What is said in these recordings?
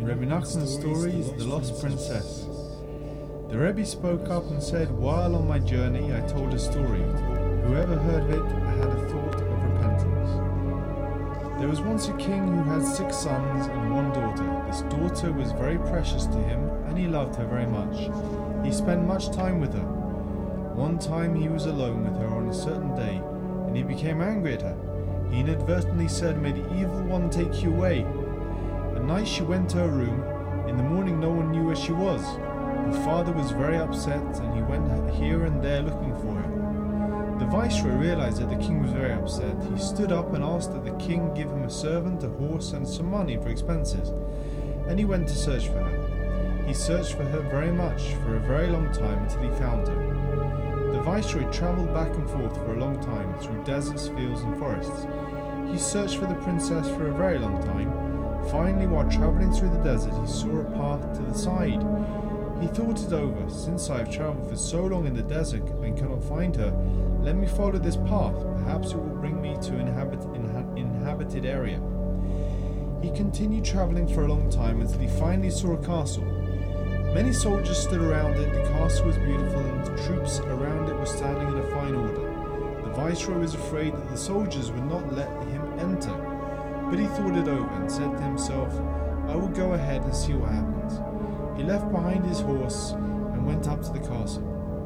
Rebbe Nachman's stories, The Lost Princess. The Rebbe spoke up and said, while on my journey I told a story. Whoever heard of it had a thought of repentance. There was once a king who had 6 sons and 1 daughter. This daughter was very precious to him and he loved her very much. He spent much time with her. One time he was alone with her on a certain day and he became angry at her. He inadvertently said, "May the evil one take you away." At night she went to her room. In the morning no one knew where she was. Her father was very upset and he went here and there looking for her. The viceroy realized that the king was very upset. He stood up and asked that the king give him a servant, a horse and some money for expenses. And he went to search for her. He searched for her very much, for a very long time, until he found her. The viceroy traveled back and forth for a long time through deserts, fields and forests. He searched for the princess for a very long time. Finally, while traveling through the desert, he saw a path to the side. He thought it over. Since I have traveled for so long in the desert and cannot find her, let me follow this path. Perhaps it will bring me to an inhabited area. He continued traveling for a long time until he finally saw a castle. Many soldiers stood around it. The castle was beautiful and the troops around it were standing in a fine order. The viceroy was afraid that the soldiers would not let him enter, but he thought it over and said to himself, "I will go ahead and see what happens." He left behind his horse and went up to the castle.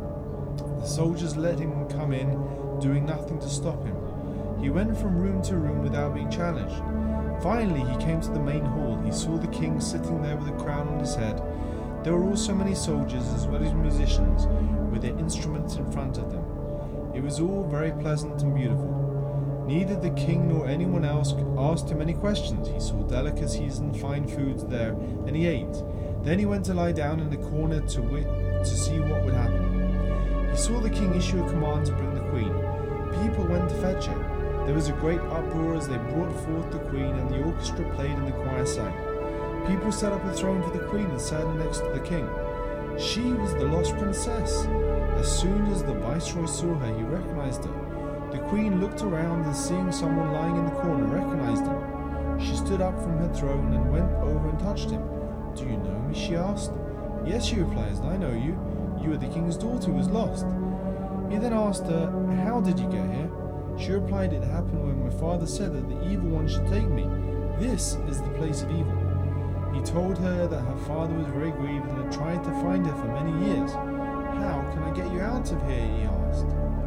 The soldiers let him come in, doing nothing to stop him. He went from room to room without being challenged. Finally he came to the main hall. He saw the king sitting there with a crown on his head. There were also many soldiers as well as musicians with their instruments in front of them. It was all very pleasant and beautiful. Neither the king nor anyone else asked him any questions. He saw delicacies and fine foods there, and he ate. Then he went to lie down in a corner to see what would happen. He saw the king issue a command to bring the queen. People went to fetch her. There was a great uproar as they brought forth the queen, and the orchestra played and the choir sang. People set up a throne for the queen and sat her next to the king. She was the lost princess. As soon as the viceroy saw her, he recognized her. The queen looked around and seeing someone lying in the corner, recognized him. She stood up from her throne and went over and touched him. "Do you know me?" she asked. "Yes," she replied, "I know you. You are the king's daughter who was lost." He then asked her, "How did you get here?" She replied, "It happened when my father said that the evil one should take me. This is the place of evil." He told her that her father was very grieved and had tried to find her for many years. "How can I get you out of here?" he asked.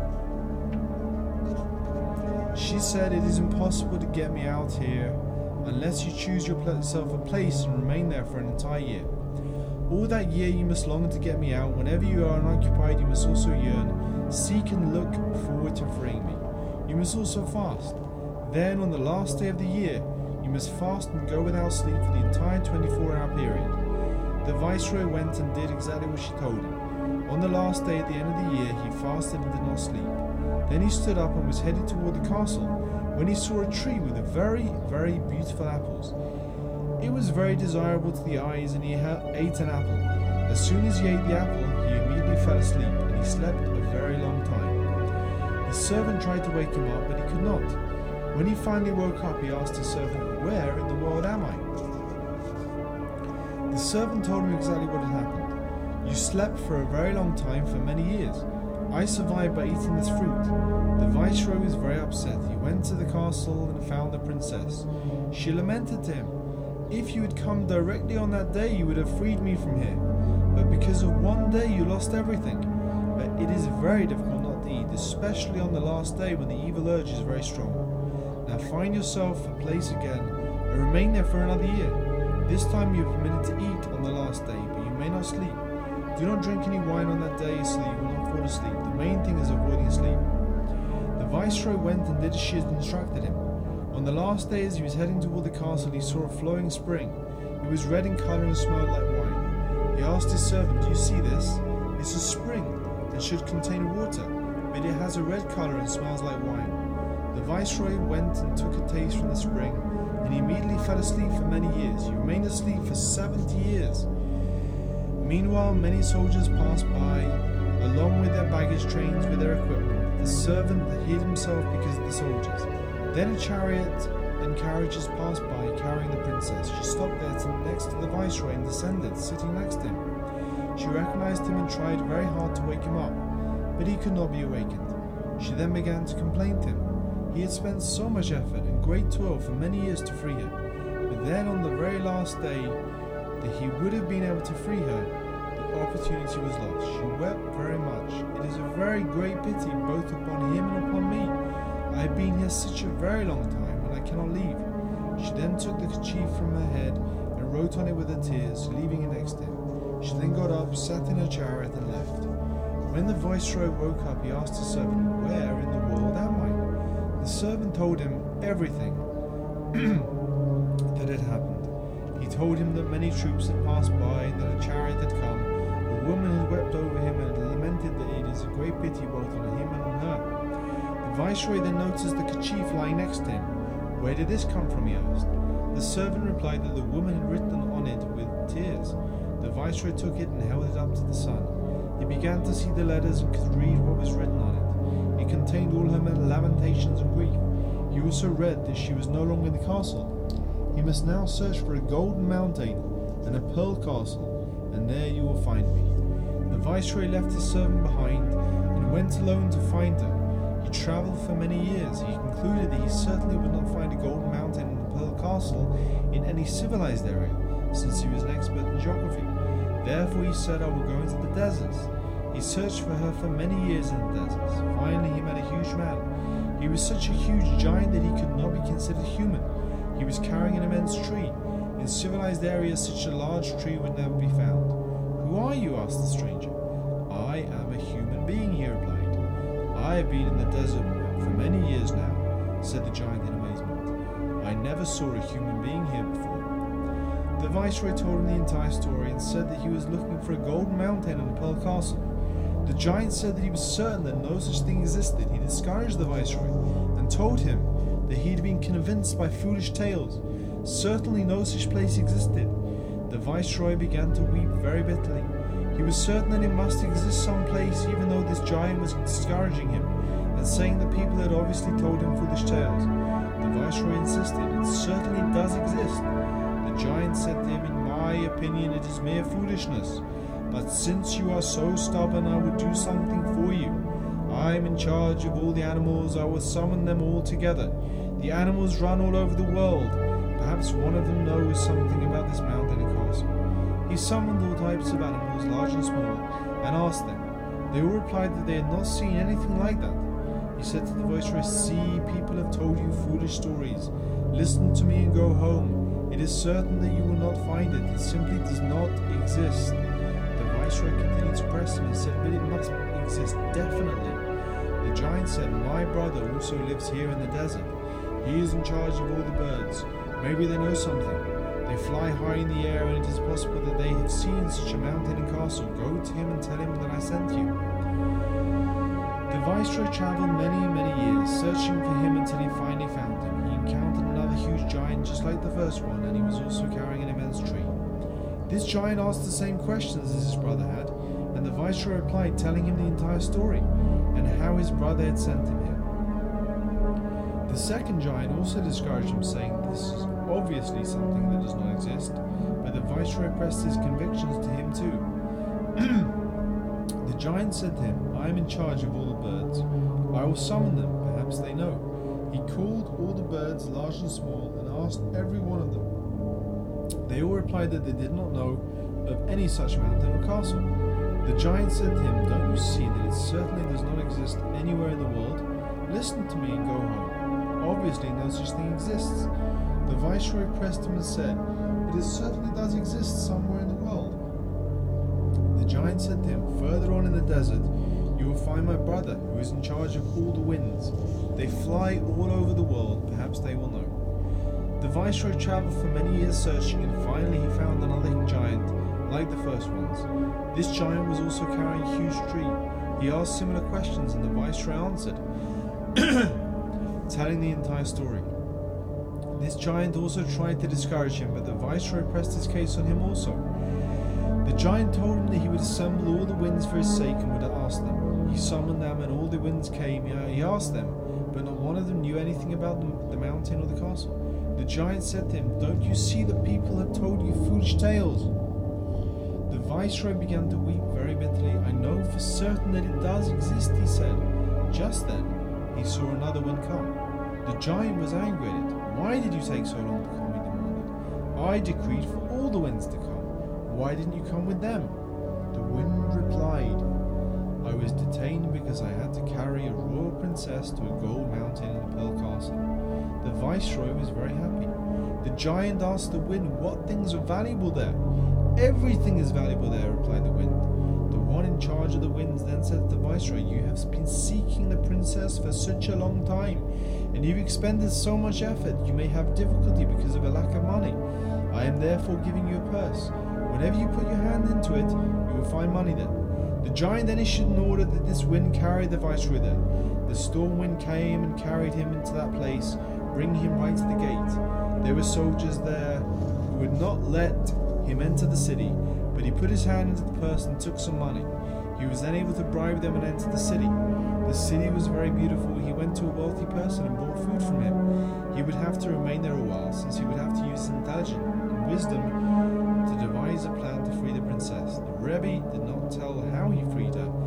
She said, "It is impossible to get me out here unless you choose yourself a place and remain there for an entire year. All that year you must long to get me out. Whenever you are unoccupied, you must also yearn, seek and look forward to freeing me. You must also fast. Then on the last day of the year, you must fast and go without sleep for the entire 24-hour period." The viceroy went and did exactly what she told him. On the last day at the end of the year, he fasted and did not sleep. Then he stood up and was headed toward the castle when he saw a tree with very, very beautiful apples. It was very desirable to the eyes and he ate an apple. As soon as he ate the apple, he immediately fell asleep and he slept a very long time. His servant tried to wake him up, but he could not. When he finally woke up, he asked his servant, "Where in the world am I?" The servant told him exactly what had happened. "You slept for a very long time, for many years. I survived by eating this fruit." The viceroy was very upset. He went to the castle and found the princess. She lamented to him, "If you had come directly on that day, you would have freed me from here. But because of one day, you lost everything. But it is very difficult not to eat, especially on the last day when the evil urge is very strong. Now find yourself a place again and remain there for another year. This time you are permitted to eat on the last day, but you may not sleep. Do not drink any wine on that day so you will not fall asleep. The main thing is avoiding sleep." The viceroy went and did as she had instructed him. On the last day, as he was heading toward the castle, he saw a flowing spring. It was red in color and smelled like wine. He asked his servant, "Do you see this? It's a spring and should contain water, but it has a red color and smells like wine." The viceroy went and took a taste from the spring, and he immediately fell asleep for many years. He remained asleep for 70 years. Meanwhile, many soldiers passed by, along with their baggage trains with their equipment. The servant hid himself because of the soldiers. Then a chariot and carriages passed by carrying the princess. She stopped there next to the viceroy and descended, sitting next to him. She recognized him and tried very hard to wake him up, but he could not be awakened. She then began to complain to him. He had spent so much effort and great toil for many years to free her, but then on the very last day that he would have been able to free her, the opportunity was lost. She wept very much. It is a very great pity both upon him and upon me. I have been here such a very long time, and I cannot leave. She then took the kerchief from her head and wrote on it with her tears, leaving it next to him. She then got up, sat in her chariot, and left. When the viceroy woke up, he asked his servant, "Where in the world am I?" The servant told him everything that had happened. He told him that many troops had passed by, and that a chariot had come. A woman had wept over him and had lamented that it is a great pity both on him and on her. The viceroy then noticed the kerchief lying next to him. "Where did this come from?" he asked. The servant replied that the woman had written on it with tears. The viceroy took it and held it up to the sun. He began to see the letters and could read what was written on it. It contained all her lamentations and grief. He also read that she was no longer in the castle. He must now search for a golden mountain and a pearl castle, and there you will find me. The viceroy left his servant behind and went alone to find her. He travelled for many years. He concluded that he certainly would not find a golden mountain and a pearl castle in any civilized area, since he was an expert in geography. Therefore he said, "I will go into the deserts." He searched for her for many years in the deserts. Finally he met a huge man. He was such a huge giant that he could not be considered human. He was carrying an immense tree. In civilized areas such a large tree would never be found. "Who are you?" asked the stranger. "I am a human being," he replied. "I have been in the desert for many years now," said the giant in amazement. "I never saw a human being here before." The viceroy told him the entire story and said that he was looking for a golden mountain and a pearl castle. The giant said that he was certain that no such thing existed. He discouraged the viceroy and told him that he had been convinced by foolish tales. Certainly no such place existed. The viceroy began to weep very bitterly. He was certain that it must exist some place, even though this giant was discouraging him and saying that people had obviously told him foolish tales. The viceroy insisted, "It certainly does exist." The giant said to him, "In my opinion it is mere foolishness, but since you are so stubborn I will do something for you. I am in charge of all the animals. I will summon them all together. The animals run all over the world. Perhaps one of them knows something about this mountain and castle." He summoned all types of animals, large and small, and asked them. They all replied that they had not seen anything like that. He said to the viceroy, "See, people have told you foolish stories. Listen to me and go home. It is certain that you will not find it. It simply does not exist." The viceroy continued to press him and said, "But it must exist definitely." The giant said, "My brother also lives here in the desert. He is in charge of all the birds. Maybe they know something. They fly high in the air, and it is possible that they have seen such a mountain and castle. Go to him and tell him that I sent you." The viceroy travelled many years, searching for him until he finally found him. He encountered another huge giant just like the first one, and he was also carrying an immense tree. This giant asked the same questions as his brother had, and the viceroy replied, telling him the entire story, and how his brother had sent him here. The second giant also discouraged him, saying, "This is obviously something that does not exist," but the viceroy pressed his convictions to him too. The giant said to him, "I am in charge of all the birds. I will summon them, perhaps they know." He called all the birds, large and small, and asked every one of them. They all replied that they did not know of any such mountain or castle. The giant said to him, "Don't you see that it certainly does not exist anywhere in the world? Listen to me and go home. Obviously no such thing exists." The viceroy pressed him and said, "It certainly does exist somewhere in the world." The giant said to him, "Further on in the desert you will find my brother, who is in charge of all the winds. They fly all over the world. Perhaps they will know." The viceroy travelled for many years searching, and finally he found another giant, like the first ones. This giant was also carrying a huge tree. He asked similar questions, and the viceroy answered, telling the entire story. This giant also tried to discourage him, but the viceroy pressed his case on him also. The giant told him that he would assemble all the winds for his sake and would ask them. He summoned them, and all the winds came. He asked them, but not one of them knew anything about the mountain or the castle. The giant said to him, "Don't you see that people have told you foolish tales?" The viceroy began to weep very bitterly. "I know for certain that it does exist," he said. Just then, he saw another wind come. The giant was angry at it. "Why did you take so long to come?" he demanded. "I decreed for all the winds to come. Why didn't you come with them?" The wind replied, "I was detained because I had to carry a royal princess to a gold mountain in a pearl castle." The viceroy was very happy. The giant asked the wind what things were valuable there. "Everything is valuable there," replied the wind. The one in charge of the winds then said to the viceroy, "You have been seeking the princess for such a long time, and you've expended so much effort, you may have difficulty because of a lack of money. I am therefore giving you a purse. Whenever you put your hand into it, you will find money there." The giant then issued an order that this wind carry the viceroy there. The storm wind came and carried him into that place, bringing him right to the gate. There were soldiers there who would not let him enter the city, but he put his hand into the purse and took some money. He was then able to bribe them and enter the city. The city was very beautiful. He went to a wealthy person and bought food from him. He would have to remain there a while, since he would have to use his intelligence and wisdom to devise a plan to free the princess. The Rebbe did not tell how he freed her,